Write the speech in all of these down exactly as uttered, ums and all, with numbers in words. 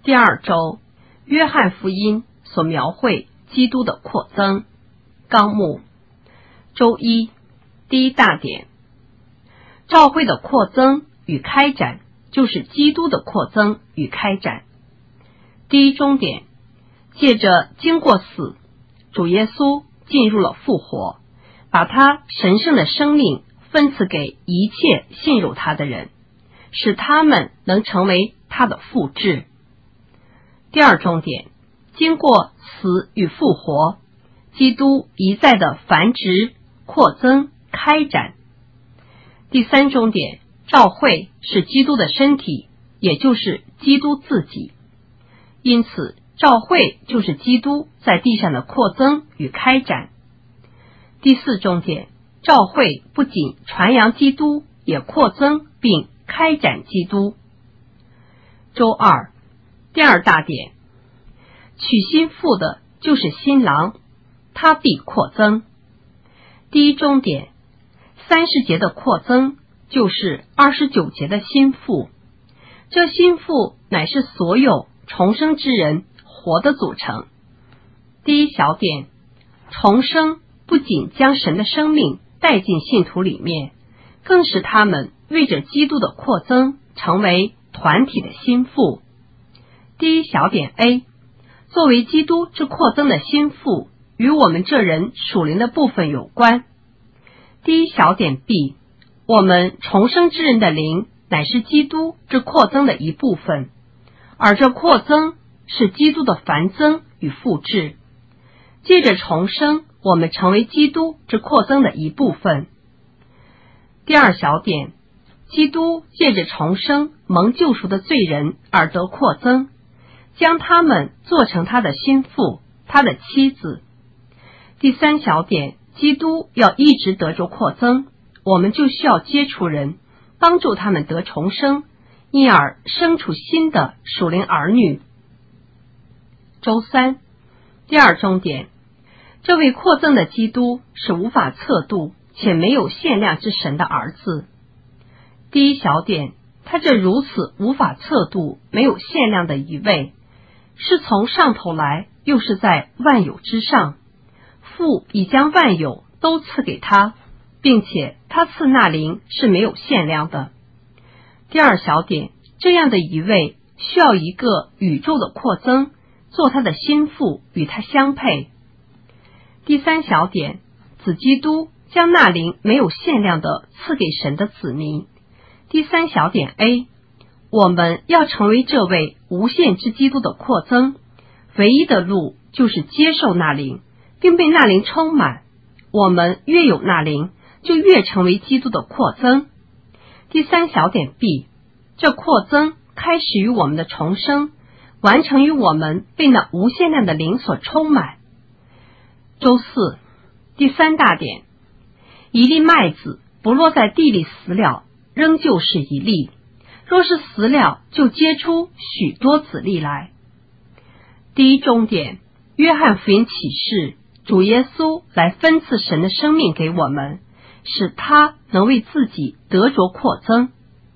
第二周，约翰福音所描绘基督的扩增。纲目。周一，第一大点，教会的扩增与开展就是基督的扩增与开展。第一中点，借着经过死，主耶稣进入了复活，把他神圣的生命分赐给一切信入他的人，使他们能成为他的复制。第二重点，经过死与复活，基督一再的繁殖、扩增、开展。第三重点，教会是基督的身体，也就是基督自己。因此，教会就是基督在地上的扩增与开展。第四重点，教会不仅传扬基督，也扩增并开展基督。周二，第二大点，娶新妇的就是新郎，他必扩增。第一中点，三十节的扩增就是二十九节的新妇，这新妇乃是所有重生之人活的组成。第一小点，重生不仅将神的生命带进信徒里面，更使他们为着基督的扩增成为团体的心腹。第一小点 A， 作为基督之扩增的心腹，与我们这人属灵的部分有关。第一小点 B， 我们重生之人的灵乃是基督之扩增的一部分，而这扩增是基督的繁增与复制。借着重生，我们成为基督之扩增的一部分。第二小点，基督借着重生蒙救赎的罪人而得扩增，将他们做成他的心腹，他的妻子。第三小点，基督要一直得着扩增，我们就需要接触人，帮助他们得重生，因而生出新的属灵儿女。周三，第二重点，这位扩增的基督是无法测度且没有限量之神的儿子。第一小点，他这如此无法测度没有限量的一位，是从上头来，又是在万有之上，父已将万有都赐给他，并且他赐那灵是没有限量的。第二小点，这样的一位需要一个宇宙的扩增，做他的心腹，与他相配。第三小点，子基督将那灵没有限量的赐给神的子民。第三小点 A， 我们要成为这位无限之基督的扩增，唯一的路就是接受那灵，并被那灵充满。我们越有那灵，就越成为基督的扩增。第三小点 B， 这扩增开始于我们的重生，完成于我们被那无限量的灵所充满。周四，第三大点，一粒麦子不落在地里死了，仍旧是一粒，若是死了，就结出许多子粒来。第一重点，约翰福音启示，主耶稣来分赐神的生命给我们，使他能为自己得着扩增。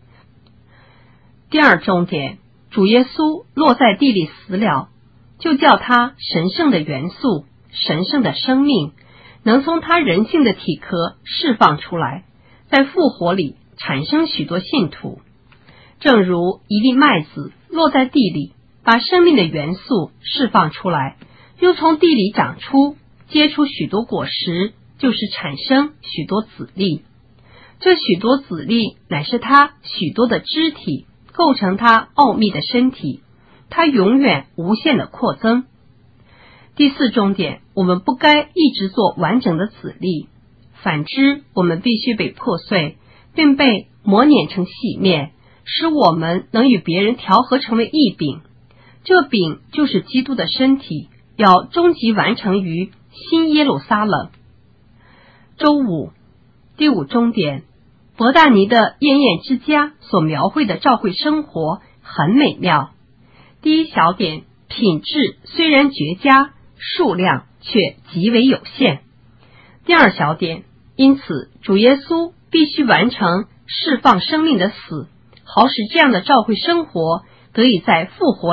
第二重点，主耶稣落在地里死了，就叫他神圣的元素，神圣的生命能从他人性的体壳释放出来，在复活里产生许多信徒。正如一粒麦子落在地里，把生命的元素释放出来，又从地里长出，结出许多果实，就是产生许多子粒。这许多子粒乃是他许多的肢体，构成他奥秘的身体，他永远无限的扩增。第四重点，我们不该一直做完整的子粒，反之，我们必须被破碎，并被磨碾成细面，使我们能与别人调和成为一饼。这饼就是基督的身体，要终极完成于新耶路撒冷。周五，第五重点，伯大尼的燕燕之家所描绘的教会生活很美妙。第一小点，品质虽然绝佳，数量却极为有限。第二小点，因此主耶稣必须完成释放生命的死，好使这样的教会生活得以在复活里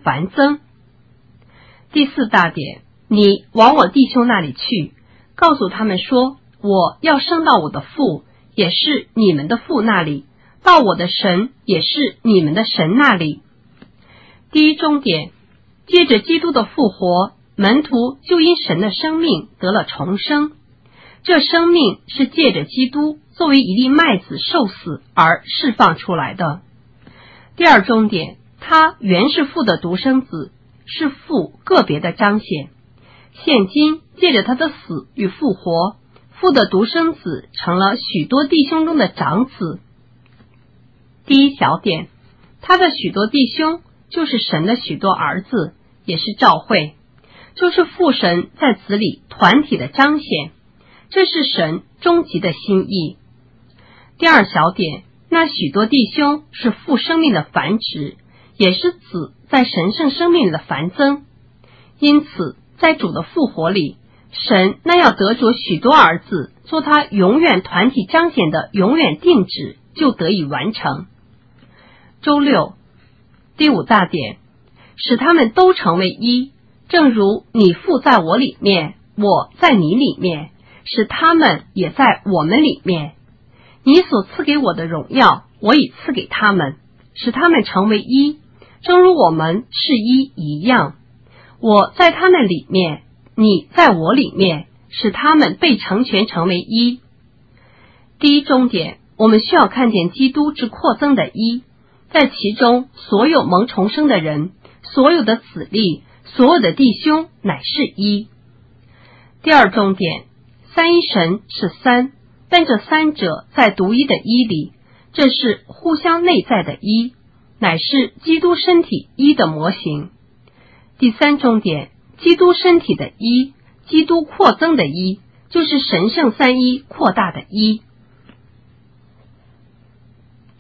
繁增。第四大点，你往我弟兄那里去，告诉他们说，我要升到我的父，也是你们的父那里，到我的神，也是你们的神那里。第一中点，借着基督的复活，门徒就因神的生命得了重生，这生命是借着基督作为一粒麦子受死而释放出来的。第二中点，他原是父的独生子，是父个别的彰显，现今借着他的死与复活，父的独生子成了许多弟兄中的长子。第一小点，他的许多弟兄就是神的许多儿子，也是召会，就是父神在子里团体的彰显，这是神终极的心意。第二小点，那许多弟兄是父生命的繁殖，也是子在神圣生命里的繁增。因此在主的复活里，神那要得着许多儿子做他永远团体彰显的永远定旨就得以完成。周六，第五大点，使他们都成为一，正如你父在我里面，我在你里面，使他们也在我们里面。你所赐给我的荣耀，我已赐给他们，使他们成为一，正如我们是一一样。我在他们里面，你在我里面，使他们被成全成为一。第一中点，我们需要看见基督之扩增的一，在其中所有蒙重生的人，所有的子弟，所有的弟兄乃是一。第二重点，三一神是三，但这三者在独一的一里，这是互相内在的一，乃是基督身体一的模型。第三重点，基督身体的一，基督扩增的一，就是神圣三一扩大的一。